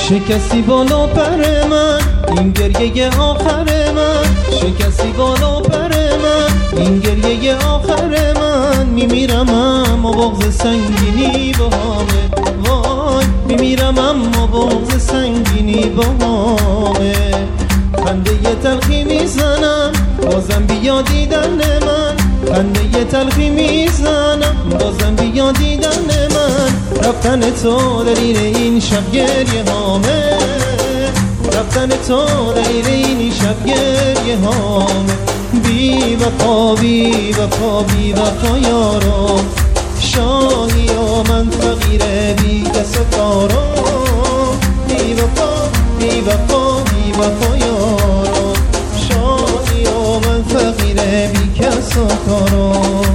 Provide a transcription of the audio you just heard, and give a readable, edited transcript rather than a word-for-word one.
شکستی بالا پر من، این گریه آخر من. شکستی بالا پر من، این گریه آخر من. میمیرم اما بغض سنگینی باهامه، وای میمیرم اما بغض سنگینی باهامه. خنده ی تلخی میزنم بازم بیا دیدن من، خنده ی تلخی میزنم بازم بیا دیدن من. رفتن تو دلیل این شب گریه هامه، رفتن تو دلیل این شب گریه هامه. بی وفا بی وفا بی وفا یارو، شاهی و من فقیر بی کس و کارو. بی وفا بی وفا بی وفا یارو، شاهی و من فقیر بی کس و کارو.